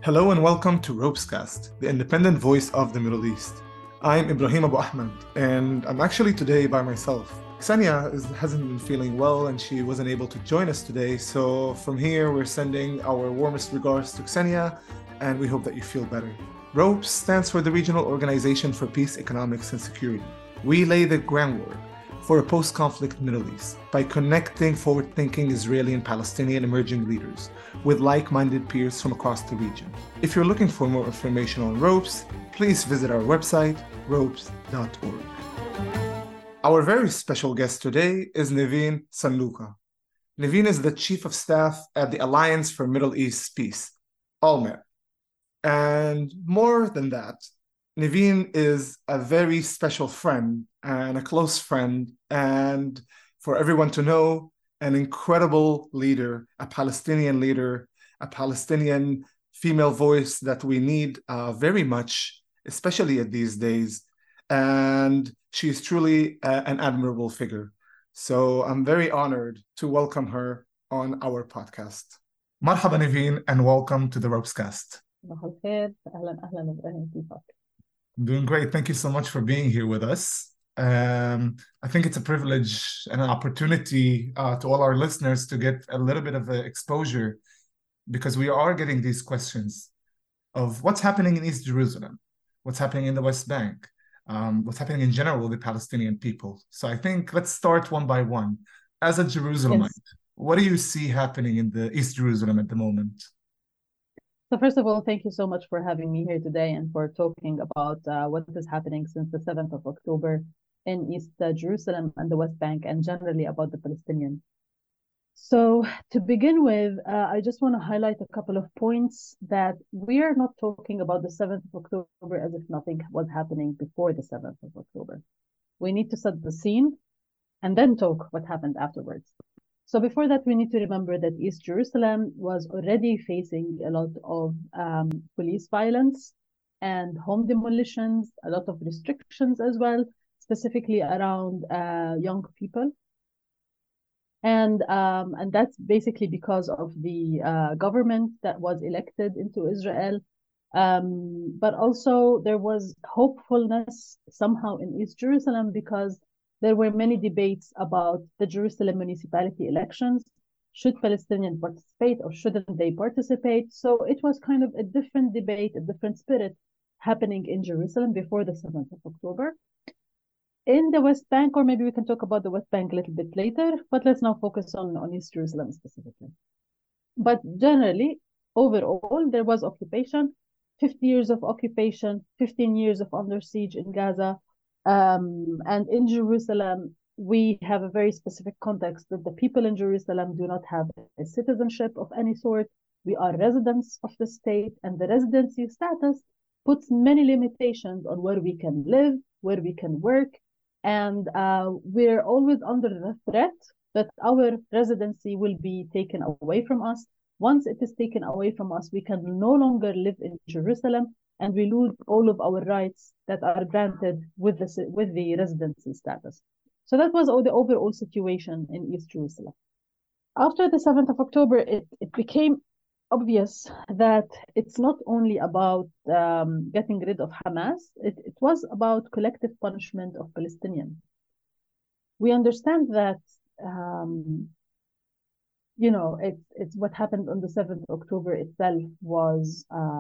Hello and welcome to Ropescast, the independent voice of the Middle East. I'm Ibrahim Abu Ahmed, and I'm actually today by myself. Hasn't been feeling well and she wasn't able to join us today, so from here we're sending our warmest regards to Ksenia, and we hope that you feel better. ROPES stands for the Regional Organization for Peace, Economics and Security. We lay the groundwork for a post-conflict Middle East by connecting forward-thinking Israeli and Palestinian emerging leaders with like-minded peers from across the region. If you're looking for more information on ROPES, please visit our website, ropes.org. Our very special guest today is Naveen Sanluka. Naveen is the Chief of Staff at the Alliance for Middle East Peace, ALMER. And more than that, Naveen is a very special friend and a close friend, and for everyone to know, an incredible leader, a Palestinian leader, a Palestinian female voice that we need very much, especially at these days. And she's truly an admirable figure. So I'm very honored to welcome her on our podcast. Marhaba Naveen, and welcome to the Ropescast. صباح الخير أهلا إبراهيم كيفك؟ I'm doing great. Thank you so much for being here with us. I think it's a privilege and an opportunity to all our listeners to get a little bit of exposure, because we are getting these questions of what's happening in East Jerusalem, what's happening in the West Bank, what's happening in general with the Palestinian people. So I think let's start one by one. As a Jerusalemite, Yes. what do you see happening in the East Jerusalem at the moment? So first of all, thank you so much for having me here today and for talking about what is happening since the 7th of October in East Jerusalem and the West Bank, and generally about the Palestinians. So to begin with, I just want to highlight a couple of points that we are not talking about the 7th of October as if nothing was happening before the 7th of October. We need to set the scene and then talk what happened afterwards. So before that, we need to remember that East Jerusalem was already facing a lot of police violence and home demolitions, a lot of restrictions as well, specifically around young people. And that's basically because of the government that was elected into Israel. But also there was hopefulness somehow in East Jerusalem because there were many debates about the Jerusalem municipality elections. Should Palestinians participate or shouldn't they participate? So it was kind of a different debate, a different spirit happening in Jerusalem before the 7th of October. In the West Bank, or maybe we can talk about the West Bank a little bit later, but let's now focus on East Jerusalem specifically. But generally, overall, there was occupation, 50 years of occupation, 15 years of under siege in Gaza. And in Jerusalem, we have a very specific context that the people in Jerusalem do not have a citizenship of any sort. We are residents of the state, and the residency status puts many limitations on where we can live, where we can work, and we're always under the threat that our residency will be taken away from us. Once it is taken away from us, we can no longer live in Jerusalem, and we lose all of our rights that are granted with the residency status. So that was all the overall situation in East Jerusalem. After the 7th of October, it became obvious that it's not only about getting rid of Hamas, it was about collective punishment of Palestinians. We understand that it's what happened on the 7th of October itself was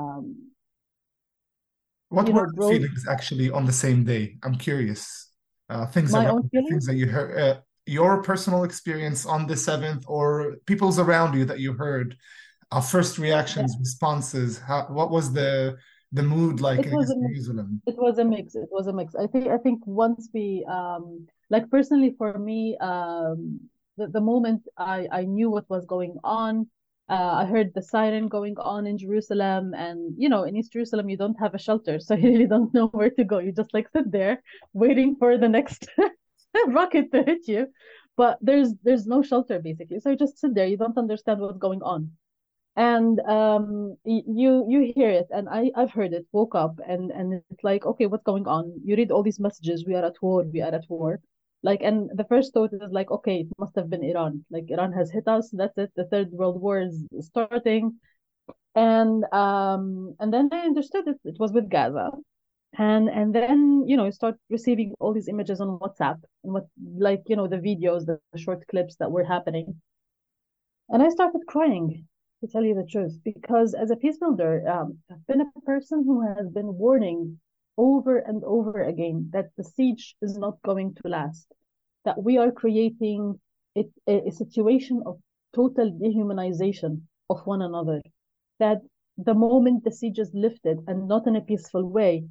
What were the feelings actually on the same day? I'm curious. Things that you heard, your personal experience on the 7th, or people's around you that you heard, first reactions, responses. What was the mood like in Jerusalem? It was a mix. It was a mix. I think once we like personally for me, the moment I knew what was going on, I heard the siren going on in Jerusalem, and in East Jerusalem you don't have a shelter, so you really don't know where to go. You just like sit there waiting for the next rocket to hit you, but there's no shelter basically. So you just sit there. You don't understand what's going on, and you hear it, and I've heard it. Woke up and it's like, okay, what's going on? You read all these messages. We are at war. We are at war. Like, and the first thought is like, okay, it must have been Iran. Like Iran has hit us. That's it. The Third World War is starting. And then I understood it was with Gaza. And then, you start receiving all these images on WhatsApp and the videos, the short clips that were happening. And I started crying, to tell you the truth, because as a peace builder, I've been a person who has been warning over and over again that the siege is not going to last, that we are creating a situation of total dehumanization of one another, that the moment the siege is lifted, and not in a peaceful way,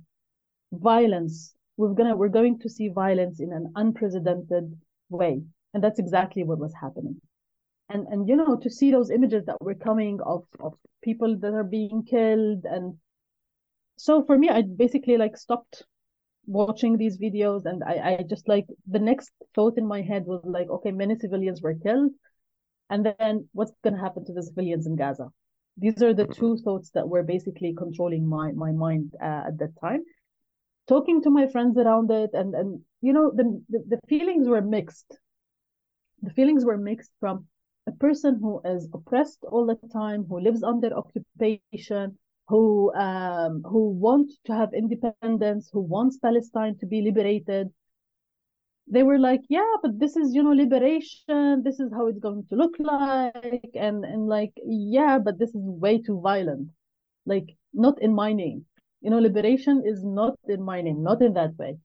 we're going to see violence in an unprecedented way. And that's exactly what was happening. And to see those images that were coming of people that are being killed. And so for me, I basically stopped watching these videos, and I just the next thought in my head was okay, many civilians were killed, and then what's going to happen to the civilians in Gaza? These are the two thoughts that were basically controlling my mind at that time. Talking to my friends around it, and the feelings were mixed. The feelings were mixed from a person who is oppressed all the time, who lives under occupation, who wants to have independence, who wants Palestine to be liberated. They were like, yeah, but this is, liberation. This is how it's going to look like. And yeah, but this is way too violent. Not in my name. Liberation is not in my name, not in that way.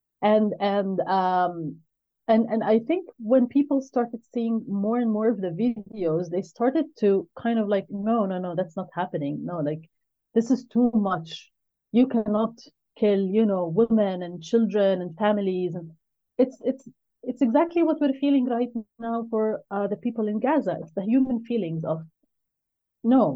And I think when people started seeing more and more of the videos, they started to kind of no, that's not happening. No, this is too much. You cannot kill, women and children and families. And it's exactly what we're feeling right now for the people in Gaza. It's the human feelings of no.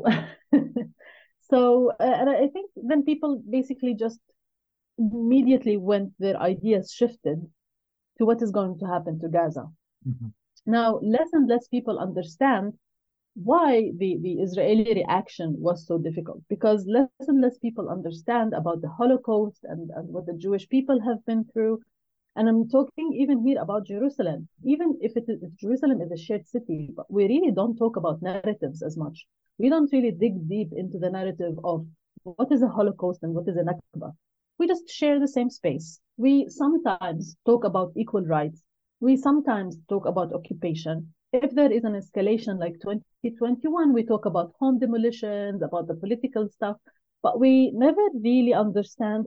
So, and I think then people basically just immediately went, their ideas shifted to what is going to happen to Gaza. Mm-hmm. Now, less and less people understand why the Israeli reaction was so difficult, because less and less people understand about the Holocaust and what the Jewish people have been through. And I'm talking even here about Jerusalem, even if Jerusalem is a shared city, but we really don't talk about narratives as much. We don't really dig deep into the narrative of what is a Holocaust and what is a Nakba. We just share the same space. We sometimes talk about equal rights. We sometimes talk about occupation. If there is an escalation like 2021, we talk about home demolitions, about the political stuff, but we never really understand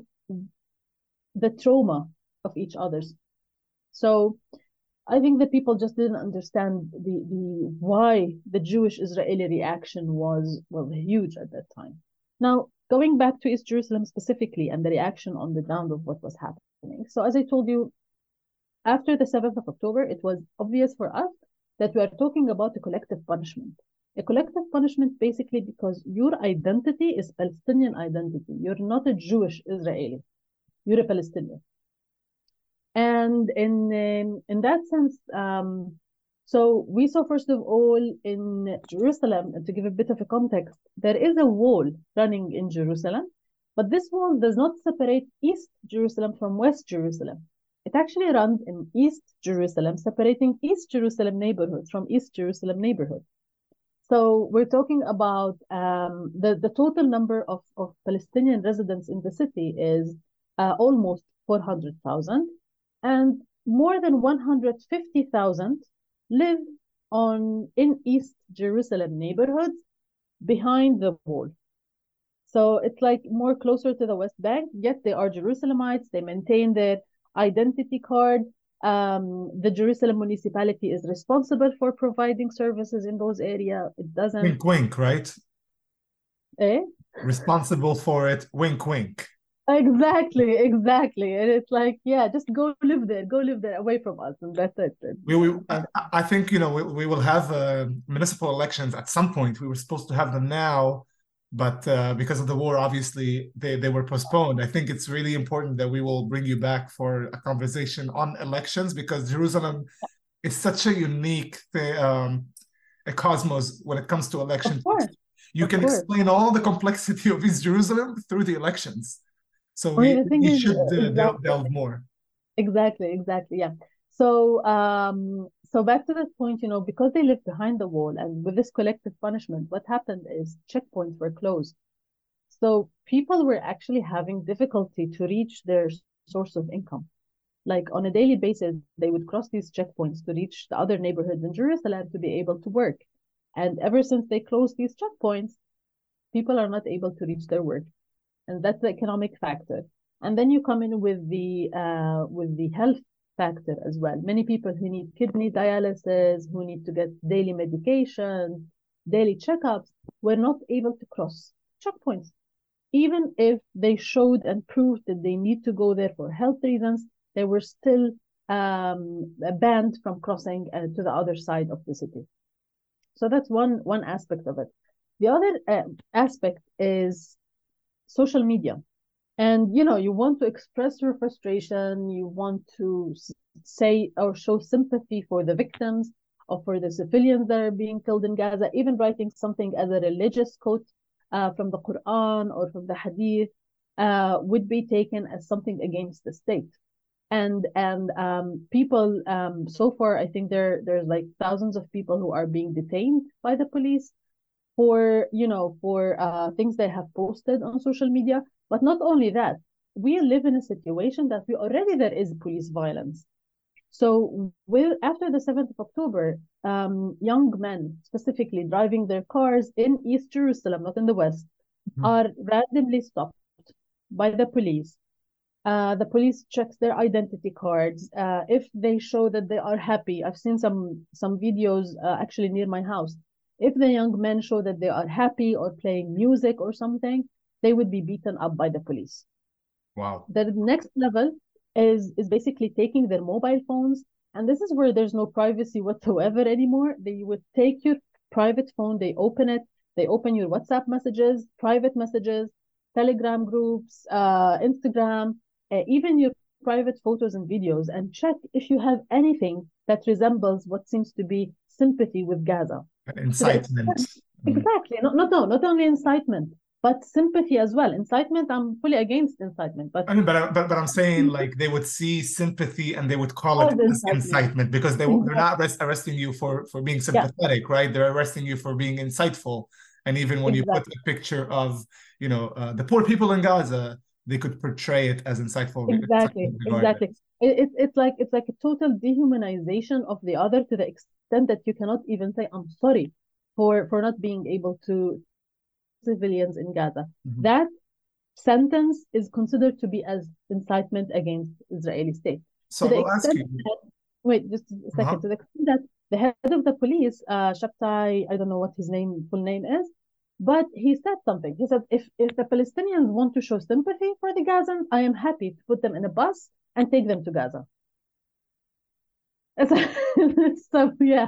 the trauma of each other's. So I think that people just didn't understand the why the Jewish Israeli reaction was huge at that time. Now, going back to East Jerusalem specifically and the reaction on the ground of what was happening. So as I told you, after the 7th of October, it was obvious for us that we are talking about a collective punishment. A collective punishment basically because your identity is Palestinian identity. You're not a Jewish Israeli. You're a Palestinian. And in that sense, so we saw, first of all, in Jerusalem, and to give a bit of a context, there is a wall running in Jerusalem, but this wall does not separate East Jerusalem from West Jerusalem. It actually runs in East Jerusalem, separating East Jerusalem neighborhoods from East Jerusalem neighborhoods. So we're talking about the total number of Palestinian residents in the city is almost 400,000. And more than 150,000 live in East Jerusalem neighborhoods behind the wall. So it's more closer to the West Bank, yet they are Jerusalemites. They maintain their identity card. The Jerusalem municipality is responsible for providing services in those areas. It doesn't. Wink, wink, right? Eh? Responsible for it. Wink, wink. Exactly. And it's yeah, just go live there away from us, and that's it. I think, we will have municipal elections at some point. We were supposed to have them now, but because of the war, obviously, they were postponed. I think it's really important that we will bring you back for a conversation on elections, because Jerusalem is such a unique a cosmos when it comes to elections. Of course. You can explain all the complexity of East Jerusalem through the elections. So we should delve more. Exactly. Yeah. So So back to that point, because they live behind the wall and with this collective punishment, what happened is checkpoints were closed. So people were actually having difficulty to reach their source of income. Like on a daily basis, they would cross these checkpoints to reach the other neighborhoods in Jerusalem to be able to work. And ever since they closed these checkpoints, people are not able to reach their work. And that's the economic factor. And then you come in with the health factor as well. Many people who need kidney dialysis, who need to get daily medication, daily checkups, were not able to cross checkpoints. Even if they showed and proved that they need to go there for health reasons, they were still banned from crossing to the other side of the city. So that's one aspect of it. The other aspect is social media. And you want to express your frustration, you want to say or show sympathy for the victims or for the civilians that are being killed in Gaza, even writing something as a religious quote from the Quran or from the Hadith would be taken as something against the state. And people so far, I think there's like thousands of people who are being detained by the police for things they have posted on social media. But not only that, we live in a situation that there is police violence. So after the 7th of October, young men specifically driving their cars in East Jerusalem, not in the West, are randomly stopped by the police. The police checks their identity cards. If they show that they are happy, I've seen some videos actually near my house. If the young men show that they are happy or playing music or something, they would be beaten up by the police. Wow. The next level is basically taking their mobile phones, and this is where there's no privacy whatsoever anymore. They would take your private phone, they open it, they open your WhatsApp messages, private messages, Telegram groups, Instagram, even your private photos and videos, and check if you have anything that resembles what seems to be sympathy with Gaza. Incitement. Exactly. Not only incitement, but sympathy as well. Incitement, I'm fully against incitement. But I'm saying like they would see sympathy and they would call it incitement because they're not arresting you for being sympathetic, right? They're arresting you for being insightful. And even when you put a picture of, the poor people in Gaza, they could portray it as insightful. Exactly. It's like a total dehumanization of the other to the extent that you cannot even say, I'm sorry for not being able to civilians in Gaza. That sentence is considered to be as incitement against Israeli state. So I'll ask you. Wait, just a second. To the extent that the head of the police, Shabtai, I don't know what his full name is, but he said something. He said, if the Palestinians want to show sympathy for the Gazans, I am happy to put them in a bus and take them to Gaza. So, yeah.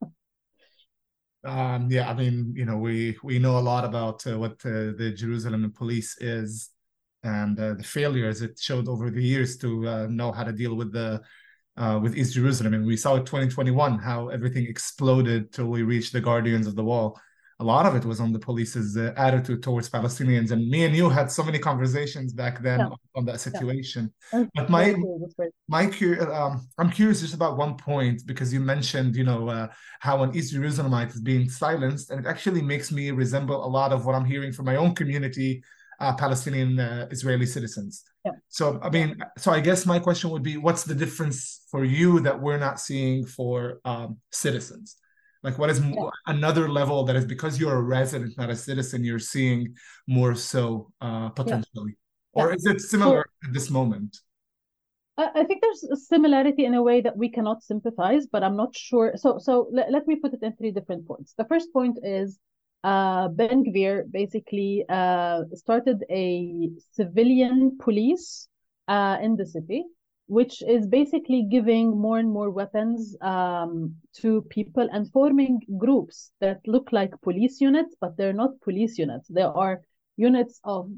I mean, we know a lot about what the Jerusalem police is and the failures it showed over the years to know how to deal with East Jerusalem. And we saw in 2021 how everything exploded till we reached the Guardians of the Wall. A lot of it was on the police's attitude towards Palestinians. And me and you had so many conversations back then on that situation. But I'm curious just about one point, because you mentioned, how an East Jerusalemite is being silenced. And it actually makes me resemble a lot of what I'm hearing from my own community, Palestinian Israeli citizens. So, so I guess my question would be, what's the difference for you that we're not seeing for citizens? Like, what is another level that is because you're a resident, not a citizen, you're seeing more so potentially? Or is it similar at this moment? I think there's a similarity in a way that we cannot sympathize, but I'm not sure. So let me put it in 3 different points. The first point is Ben Gvir basically started a civilian police in the city, which is basically giving more and more weapons to people and forming groups that look like police units, but they're not police units. They are units of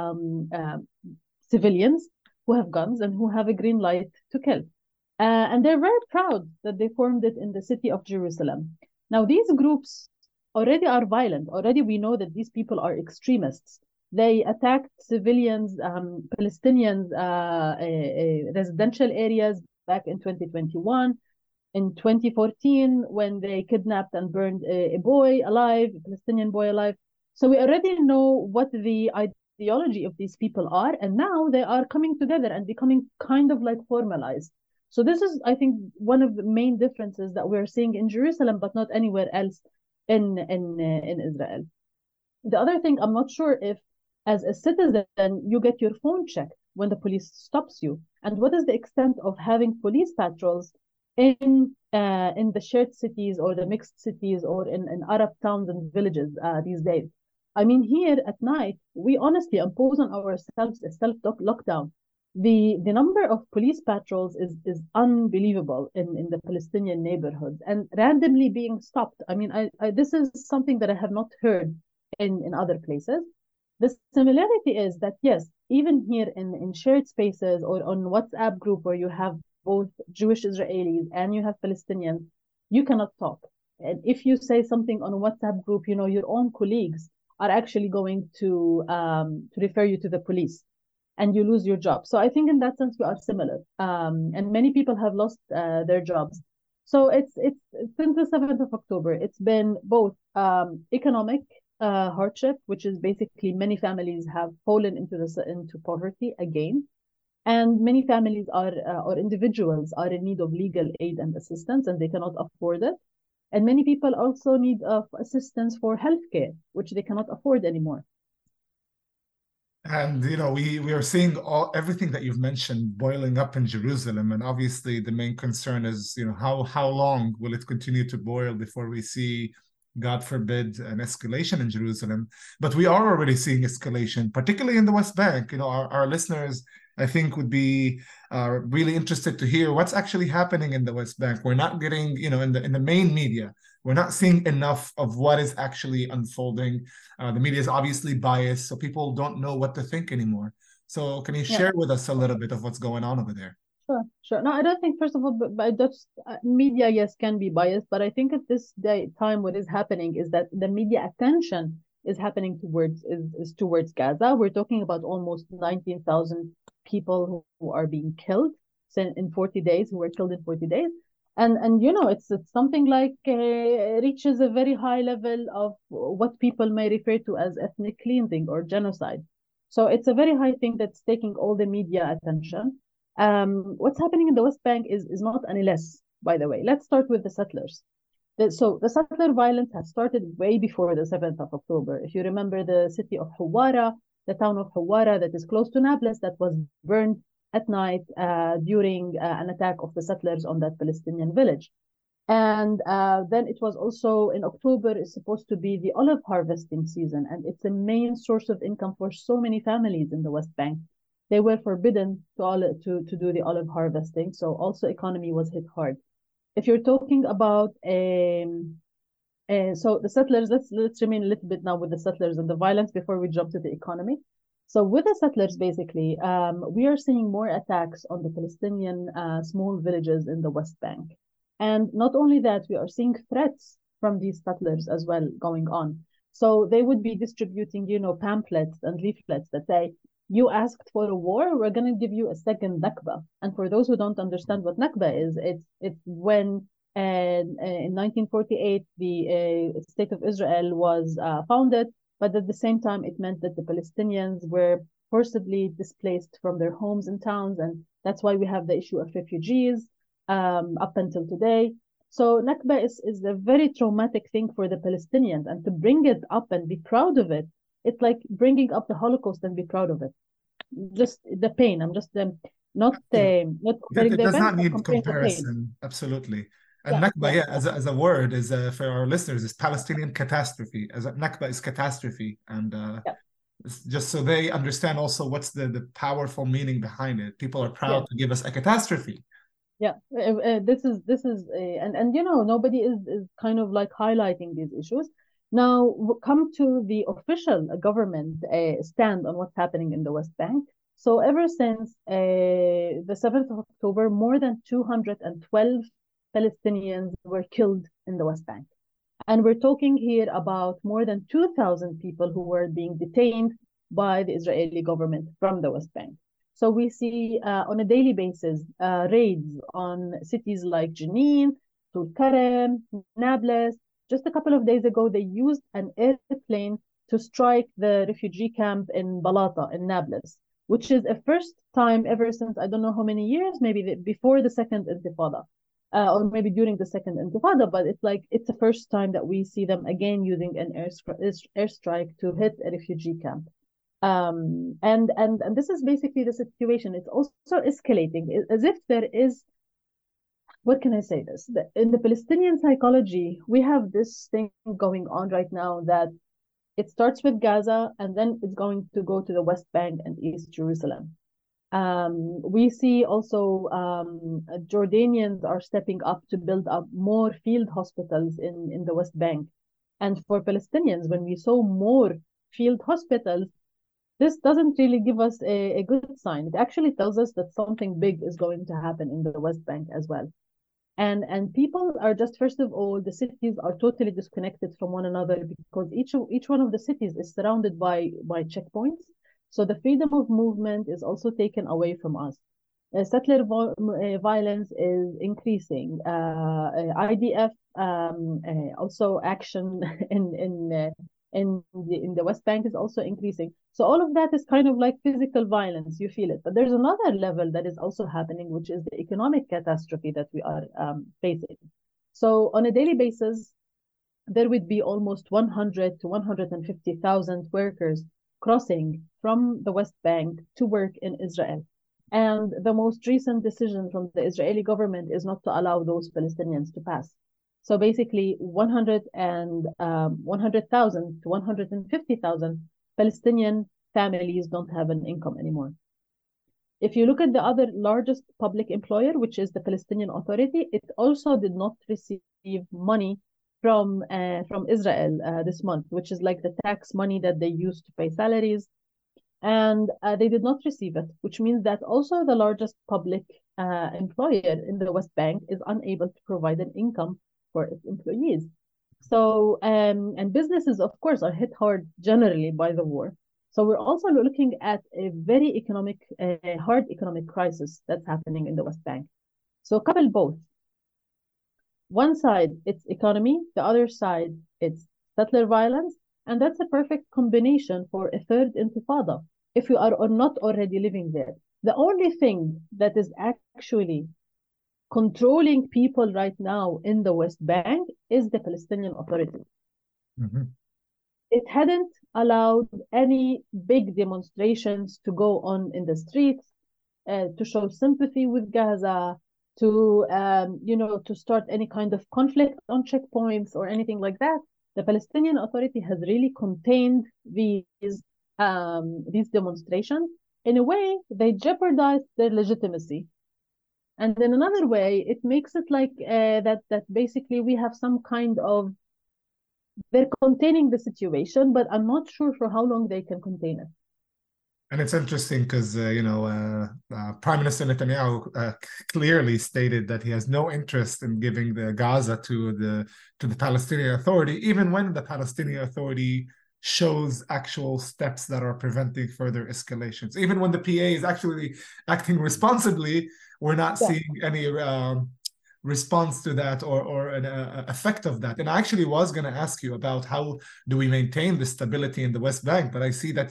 civilians who have guns and who have a green light to kill. And they're very proud that they formed it in the city of Jerusalem. Now, these groups already are violent. Already we know that these people are extremists. They attacked civilians, Palestinians, residential areas back in 2021. in 2014 when they kidnapped and burned a boy alive, a Palestinian boy alive. So we already know what the ideology of these people are, and now they are coming together and becoming kind of like formalized. So this is, I think, one of the main differences that we're seeing in Jerusalem, but not anywhere else in Israel. The other thing, I'm not sure if, as a citizen, you get your phone checked when the police stops you, and what is the extent of having police patrols in the shared cities or the mixed cities or in Arab towns and villages these days. I mean, here at night, we honestly impose on ourselves a self lockdown. The number of police patrols is unbelievable in the Palestinian neighborhoods and randomly being stopped. I mean, this is something that I have not heard in other places. The similarity is that, yes, even here in shared spaces or on WhatsApp group where you have both Jewish Israelis and you have Palestinians, you cannot talk. And if you say something on a WhatsApp group, you know, your own colleagues are actually going to refer you to the police and you lose your job. So I think in that sense we are similar. And many people have lost their jobs. So it's since the 7th of October, it's been both economic hardship, which is basically many families have fallen into poverty again, and many families are or individuals are in need of legal aid and assistance, and they cannot afford it. And many people also need assistance for healthcare, which they cannot afford anymore. And we are seeing everything that you've mentioned boiling up in Jerusalem, and obviously the main concern is how long will it continue to boil before we see, God forbid, an escalation in Jerusalem. But we are already seeing escalation, particularly in the West Bank. Our listeners, I think, would be really interested to hear what's actually happening in the West Bank. We're not getting, in the main media, we're not seeing enough of what is actually unfolding. The media is obviously biased, so people don't know what to think anymore. So can you Yeah. share with us a little bit of what's going on over there? Sure. No, I don't think, first of all, but just media, yes, can be biased, but I think at this time, what is happening is that the media attention is happening is towards Gaza. We're talking about almost 19,000 people who are being killed in 40 days, who were killed in 40 days. And it's something like reaches a very high level of what people may refer to as ethnic cleansing or genocide. So it's a very high thing that's taking all the media attention. What's happening in the West Bank is not any less, by the way. Let's start with the settlers. So the settler violence has started way before the 7th of October. If you remember the city of Hawara, the town of Hawara that is close to Nablus, that was burned at night during an attack of the settlers on that Palestinian village. And then it was also in October, is supposed to be the olive harvesting season, and it's a main source of income for so many families in the West Bank. They were forbidden to do the olive harvesting, so also economy was hit hard. If you're talking about so the settlers, let's remain a little bit now with the settlers and the violence before we jump to the economy. So with the settlers, basically, we are seeing more attacks on the Palestinian small villages in the West Bank. And not only that, we are seeing threats from these settlers as well going on. So they would be distributing, pamphlets and leaflets that say, you asked for a war, we're going to give you a second Nakba. And for those who don't understand what Nakba is, it's when in 1948 the state of Israel was founded, but at the same time it meant that the Palestinians were forcibly displaced from their homes and towns, and that's why we have the issue of refugees up until today. So Nakba is a very traumatic thing for the Palestinians, and to bring it up and be proud of it, it's like bringing up the Holocaust and be proud of it. Just the pain. I'm just not comparing It the does event, not but need comparing the pain. comparison. Absolutely. And Yeah, Nakba, yeah, yeah, yeah, as a word, for our listeners, is Palestinian catastrophe. Nakba is catastrophe, and yeah, just so they understand also what's the powerful meaning behind it. People are yeah. proud to give us a catastrophe. Yeah, this is and nobody is kind of like highlighting these issues. Now come to the official government stand on what's happening in the West Bank. So ever since the 7th of October, more than 212 Palestinians were killed in the West Bank. And we're talking here about more than 2,000 people who were being detained by the Israeli government from the West Bank. So we see on a daily basis raids on cities like Jenin, Tulkarem, Nablus. Just a couple of days ago, they used an airplane to strike the refugee camp in Balata, in Nablus, which is a first time ever since I don't know how many years, maybe before the second Intifada, or maybe during the second Intifada, but it's like it's the first time that we see them again using an airstrike to hit a refugee camp. And this is basically the situation. It's also escalating, as if there is, what can I say this? In the Palestinian psychology, we have this thing going on right now that it starts with Gaza and then it's going to go to the West Bank and East Jerusalem. We see also Jordanians are stepping up to build up more field hospitals in the West Bank. And for Palestinians, when we saw more field hospitals, this doesn't really give us a good sign. It actually tells us that something big is going to happen in the West Bank as well. And people are just, first of all, the cities are totally disconnected from one another because each one of the cities is surrounded by checkpoints. So the freedom of movement is also taken away from us. Settler violence is increasing. IDF also action in the West Bank is also increasing. So all of that is kind of like physical violence. You feel it. But there's another level that is also happening, which is the economic catastrophe that we are facing. So on a daily basis, there would be almost 100 to 150,000 workers crossing from the West Bank to work in Israel. And the most recent decision from the Israeli government is not to allow those Palestinians to pass. So basically 100,000 to 150,000 Palestinian families don't have an income anymore. If you look at the other largest public employer, which is the Palestinian Authority, it also did not receive money from Israel this month, which is like the tax money that they use to pay salaries. And they did not receive it, which means that also the largest public employer in the West Bank is unable to provide an income for its employees. So, and businesses, of course, are hit hard generally by the war. So we're also looking at a very hard economic crisis that's happening in the West Bank. So couple both. One side, it's economy. The other side, it's settler violence. And that's a perfect combination for a third intifada, if you are or not already living there. The only thing that is actually controlling people right now in the West Bank is the Palestinian Authority. Mm-hmm. It hadn't allowed any big demonstrations to go on in the streets, to show sympathy with Gaza, to to start any kind of conflict on checkpoints or anything like that. The Palestinian Authority has really contained these demonstrations. In a way, they jeopardize their legitimacy. And in another way, it makes it like that basically we have some kind of, they're containing the situation, but I'm not sure for how long they can contain it. And it's interesting because, Prime Minister Netanyahu clearly stated that he has no interest in giving the Gaza to the Palestinian Authority, even when the Palestinian Authority shows actual steps that are preventing further escalations. Even when the PA is actually acting responsibly, we're not seeing any response to that or an effect of that. And I actually was going to ask you about how do we maintain the stability in the West Bank, but I see that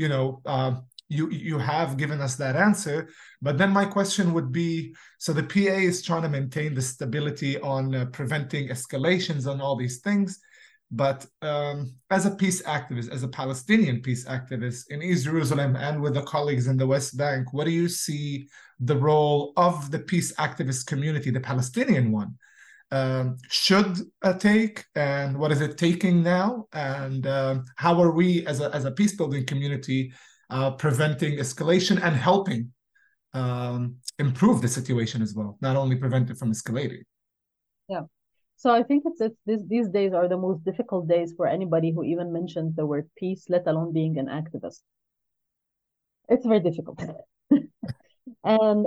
you have given us that answer. But then my question would be, so the PA is trying to maintain the stability on preventing escalations on all these things. But as a peace activist, as a Palestinian peace activist in East Jerusalem and with the colleagues in the West Bank, what do you see the role of the peace activist community, the Palestinian one, should take, and what is it taking now? And how are we as a peace building community preventing escalation and helping improve the situation as well, not only prevent it from escalating? Yeah. So I think these days are the most difficult days for anybody who even mentions the word peace, let alone being an activist. It's very difficult. And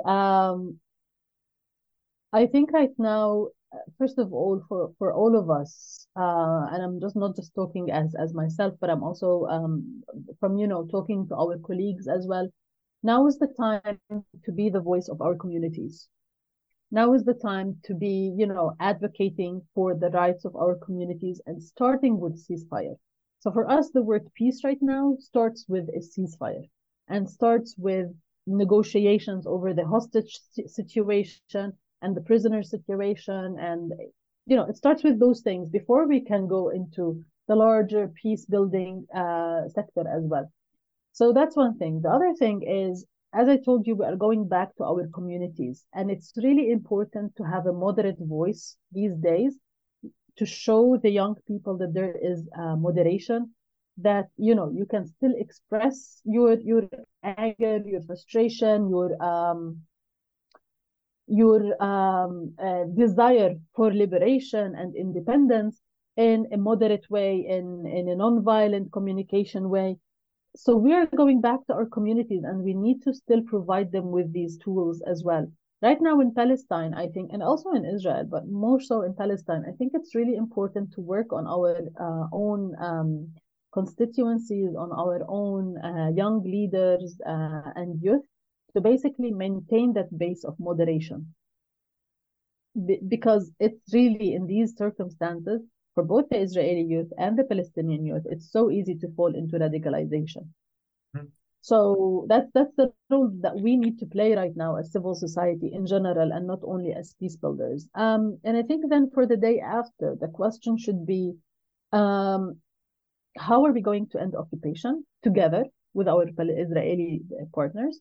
I think right now, first of all, for all of us, and I'm not just talking as myself, but I'm also from talking to our colleagues as well. Now is the time to be the voice of our communities. Now is the time to be, advocating for the rights of our communities and starting with ceasefire. So for us, the word peace right now starts with a ceasefire and starts with negotiations over the hostage situation and the prisoner situation. And, it starts with those things before we can go into the larger peace building sector as well. So that's one thing. The other thing is, as I told you, we are going back to our communities, and it's really important to have a moderate voice these days to show the young people that there is moderation, that you can still express your anger, your frustration, your desire for liberation and independence in a moderate way, in a non-violent communication way. So we are going back to our communities, and we need to still provide them with these tools as well. Right now in Palestine, I think, and also in Israel, but more so in Palestine, I think it's really important to work on our own constituencies, on our own young leaders and youth, to basically maintain that base of moderation. Because it's really in these circumstances, for both the Israeli youth and the Palestinian youth, it's so easy to fall into radicalization. Mm-hmm. So that's the role that we need to play right now as civil society in general, and not only as peace builders. And I think then for the day after, the question should be, how are we going to end occupation together with our Israeli partners?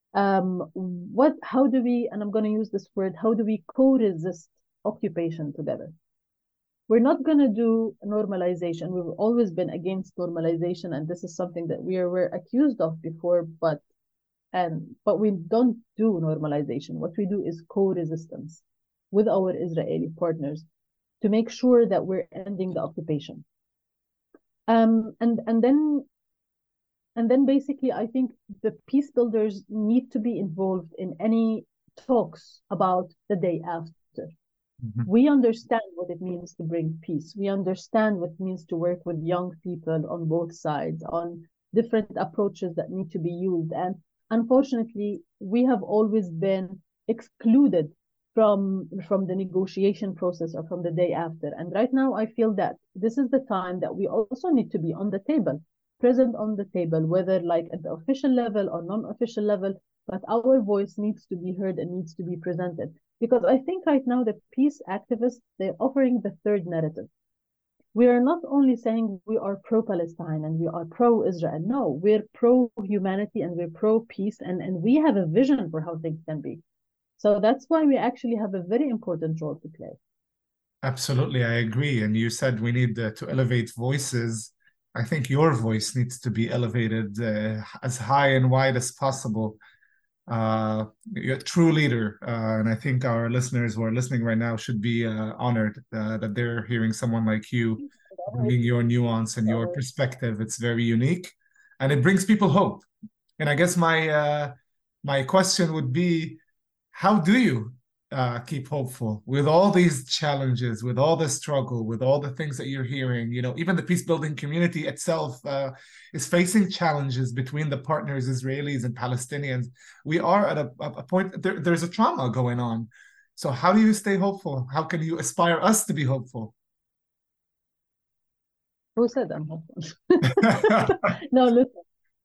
How do we, and I'm going to use this word, how do we co-resist occupation together? We're not going to do normalization. We've always been against normalization, and this is something that we were accused of before, but we don't do normalization. What we do is co-resistance with our Israeli partners to make sure that we're ending the occupation. And then basically, I think the peace builders need to be involved in any talks about the day after. Mm-hmm. We understand what it means to bring peace. We understand what it means to work with young people on both sides, on different approaches that need to be used. And unfortunately, we have always been excluded from the negotiation process or from the day after. And right now, I feel that this is the time that we also need to be on the table, present on the table, whether like at the official level or non-official level, but our voice needs to be heard and needs to be presented. Because I think right now the peace activists, they're offering the third narrative. We are not only saying we are pro-Palestine and we are pro-Israel. No, we're pro-humanity and we're pro-peace, and we have a vision for how things can be. So that's why we actually have a very important role to play. Absolutely, I agree. And you said we need to elevate voices. I think your voice needs to be elevated as high and wide as possible. You're a true leader, and I think our listeners who are listening right now should be honored that they're hearing someone like you bringing your nuance and your perspective. It's very unique, and it brings people hope. And I guess my question would be, how do you keep hopeful with all these challenges, with all the struggle, with all the things that you're hearing? Even the peace building community itself is facing challenges between the partners, Israelis and Palestinians. We are at a point, there's a trauma going on. So how do you stay hopeful? How can you aspire us to be hopeful? Who said I'm hopeful? No, listen,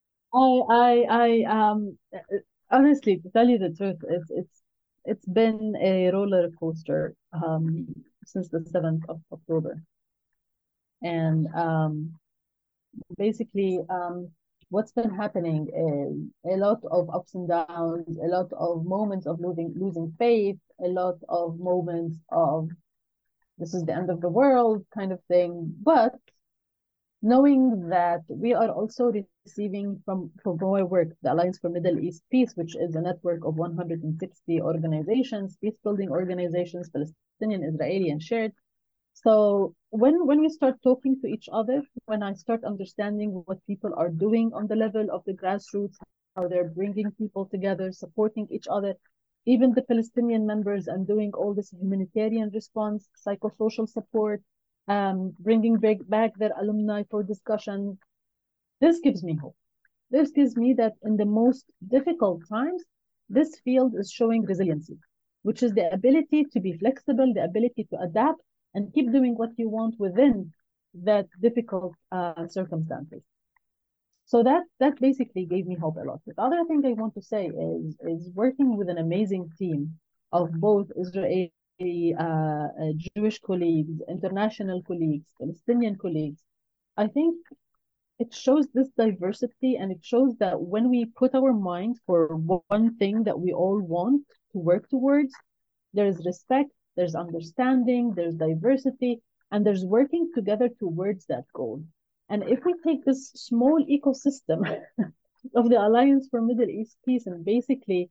I honestly, to tell you the truth, it's been a roller coaster since the 7th of October. And basically, what's been happening is a lot of ups and downs, a lot of moments of losing faith, a lot of moments of this is the end of the world kind of thing. But knowing that we are also receiving from our work, the Alliance for Middle East Peace, which is a network of 160 organizations, peace-building organizations, Palestinian, Israeli, and shared. So when we start talking to each other, when I start understanding what people are doing on the level of the grassroots, how they're bringing people together, supporting each other, even the Palestinian members, and doing all this humanitarian response, psychosocial support, bringing back their alumni for discussion. This gives me hope. This gives me that in the most difficult times, this field is showing resiliency, which is the ability to be flexible, the ability to adapt and keep doing what you want within that difficult circumstances. So that basically gave me hope a lot. The other thing I want to say is working with an amazing team of both Israeli Jewish colleagues, international colleagues, Palestinian colleagues. I think it shows this diversity, and it shows that when we put our mind for one thing that we all want to work towards, there's respect, there's understanding, there's diversity, and there's working together towards that goal. And if we take this small ecosystem of the Alliance for Middle East Peace and basically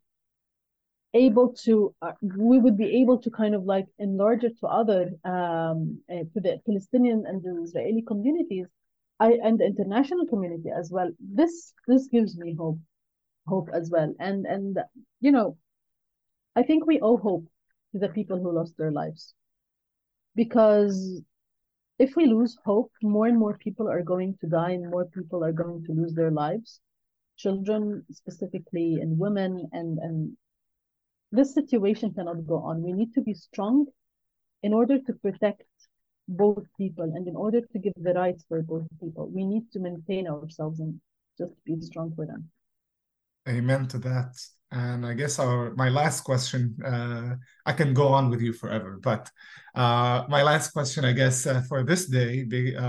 we would be able to kind of like enlarge it to to the Palestinian and the Israeli communities, and the international community as well. This gives me hope as well. And you know, I think we owe hope to the people who lost their lives, because if we lose hope, more and more people are going to die and more people are going to lose their lives, children specifically and women, and this situation cannot go on. We need to be strong in order to protect both people and in order to give the rights for both people. We need to maintain ourselves and just be strong for them. Amen to that. And I guess my last question, I can go on with you forever, but my last question, I guess, for this day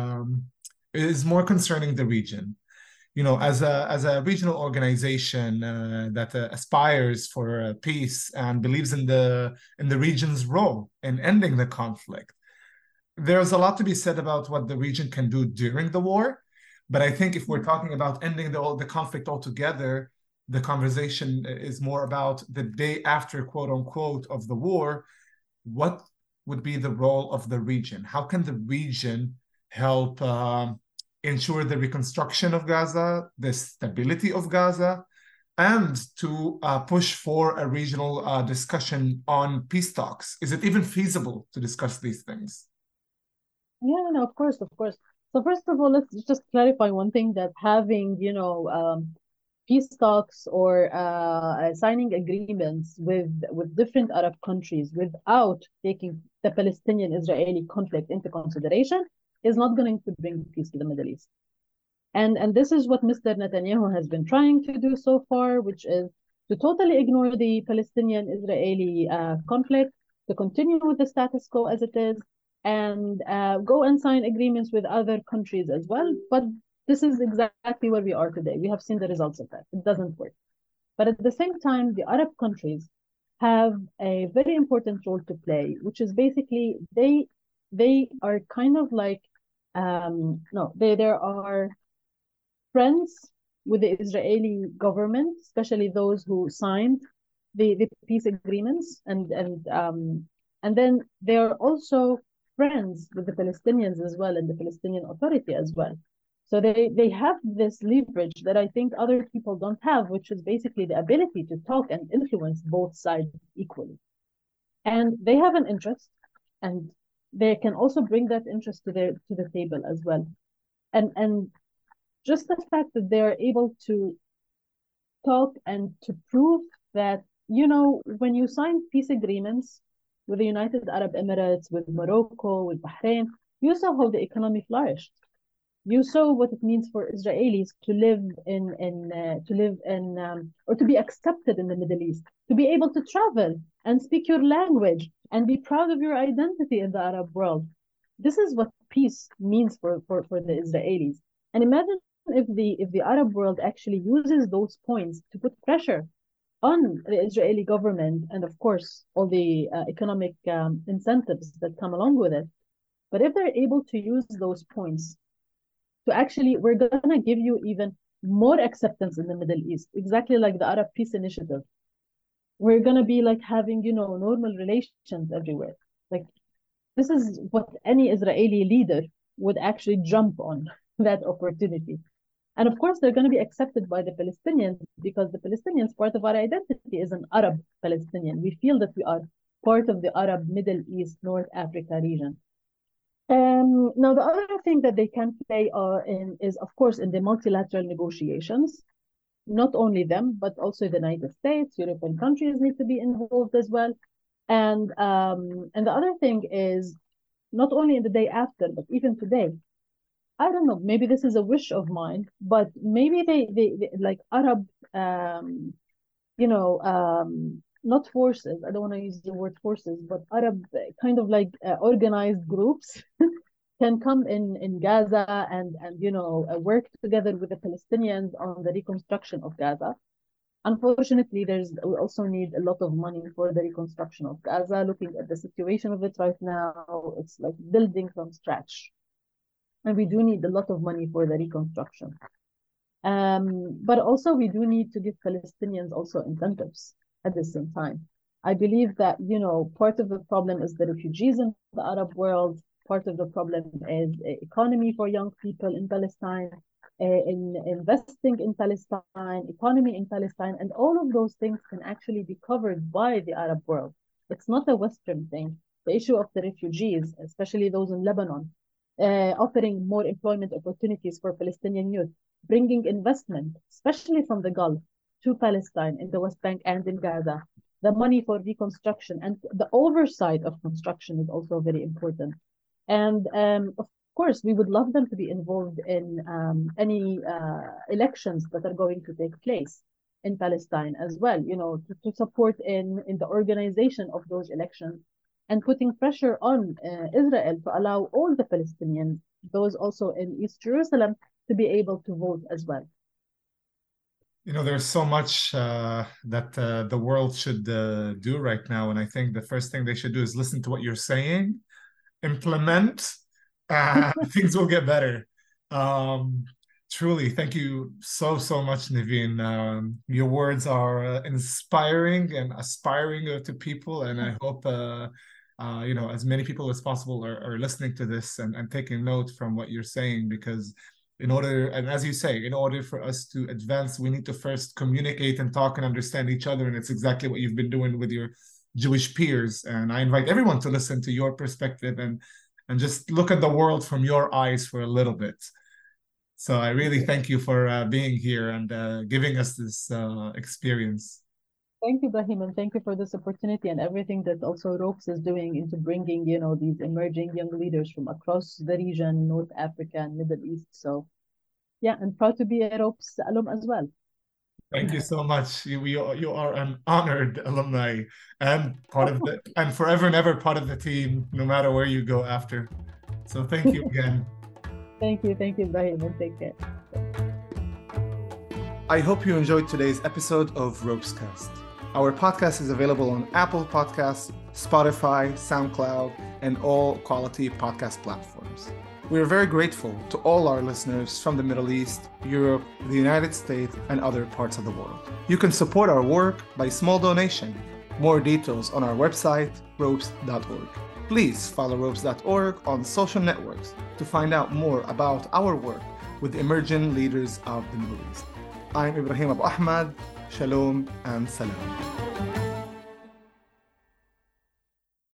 is more concerning the region. You know, as a regional organization that aspires for peace and believes in the region's role in ending the conflict, there's a lot to be said about what the region can do during the war. But I think if we're talking about ending the conflict altogether, the conversation is more about the day after, quote unquote, of the war. What would be the role of the region? How can the region help ensure the reconstruction of Gaza, the stability of Gaza, and to push for a regional discussion on peace talks? Is it even feasible to discuss these things? Yeah, no, of course, of course. So first of all, let's just clarify one thing, that having, peace talks or signing agreements with different Arab countries without taking the Palestinian-Israeli conflict into consideration is not going to bring peace to the Middle East. And this is what Mr. Netanyahu has been trying to do so far, which is to totally ignore the Palestinian-Israeli conflict, to continue with the status quo as it is, and go and sign agreements with other countries as well. But this is exactly where we are today. We have seen the results of that. It doesn't work. But at the same time, the Arab countries have a very important role to play, which is basically they are kind of like no, there are friends with the Israeli government, especially those who signed the peace agreements, and then they are also friends with the Palestinians as well and the Palestinian Authority as well. So they have this leverage that I think other people don't have, which is basically the ability to talk and influence both sides equally. And they have an interest, and they can also bring that interest to the table as well. And just the fact that they're able to talk and to prove that, when you sign peace agreements with the United Arab Emirates, with Morocco, with Bahrain, you saw how the economy flourished. You saw what it means for Israelis to live or to be accepted in the Middle East, to be able to travel and speak your language and be proud of your identity in the Arab world. This is what peace means for the Israelis. And imagine if the Arab world actually uses those points to put pressure on the Israeli government, and of course all the economic incentives that come along with it. But if they're able to use those points to actually, we're going to give you even more acceptance in the Middle East, exactly like the Arab Peace Initiative. We're going to be like having, normal relations everywhere. Like, this is what any Israeli leader would actually jump on, that opportunity. And of course, they're going to be accepted by the Palestinians, because the Palestinians, part of our identity is an Arab Palestinian. We feel that we are part of the Arab Middle East, North Africa region. Now, the other thing that they can play is, of course, in the multilateral negotiations. not only them, but also the United States, European countries need to be involved as well. And the other thing is not only in the day after, but even today. I don't know, maybe this is a wish of mine, but maybe they like Arab, not forces. I don't want to use the word forces, but Arab kind of like organized groups can come in Gaza and work together with the Palestinians on the reconstruction of Gaza. Unfortunately, we also need a lot of money for the reconstruction of Gaza. Looking at the situation of it right now, it's like building from scratch, and we do need a lot of money for the reconstruction. But also we do need to give Palestinians also incentives at the same time. I believe that, part of the problem is the refugees in the Arab world. Part of the problem is economy for young people in Palestine, in investing in Palestine, economy in Palestine, and all of those things can actually be covered by the Arab world. It's not a Western thing. The issue of the refugees, especially those in Lebanon, offering more employment opportunities for Palestinian youth, bringing investment, especially from the Gulf, to Palestine in the West Bank and in Gaza. The money for reconstruction and the oversight of construction is also very important. And of course, we would love them to be involved in any elections that are going to take place in Palestine as well, to support in the organization of those elections and putting pressure on Israel to allow all the Palestinians, those also in East Jerusalem, to be able to vote as well. There's so much that the world should do right now. And I think the first thing they should do is listen to what you're saying, implement, things will get better. Truly, thank you so much, Naveen. Your words are inspiring and aspiring to people. And I hope, as many people as possible are listening to this and taking note from what you're saying, because and as you say, in order for us to advance, we need to first communicate and talk and understand each other. And it's exactly what you've been doing with your Jewish peers. And I invite everyone to listen to your perspective and just look at the world from your eyes for a little bit. So I really thank you for being here and giving us this experience. Thank you, Brahim, and thank you for this opportunity and everything that also Ropes is doing into bringing, these emerging young leaders from across the region, North Africa and Middle East. So, yeah, I'm proud to be a Ropes alum as well. Thank you so much. You are an honored alumni and and forever and ever part of the team, no matter where you go after. So thank you again. Thank you, Brahim, and take care. I hope you enjoyed today's episode of Ropescast. Our podcast is available on Apple Podcasts, Spotify, SoundCloud, and all quality podcast platforms. We are very grateful to all our listeners from the Middle East, Europe, the United States, and other parts of the world. You can support our work by small donation. More details on our website, ropes.org. Please follow ropes.org on social networks to find out more about our work with emerging leaders of the Middle East. I'm Ibrahim Abu Ahmad. Shalom and salam.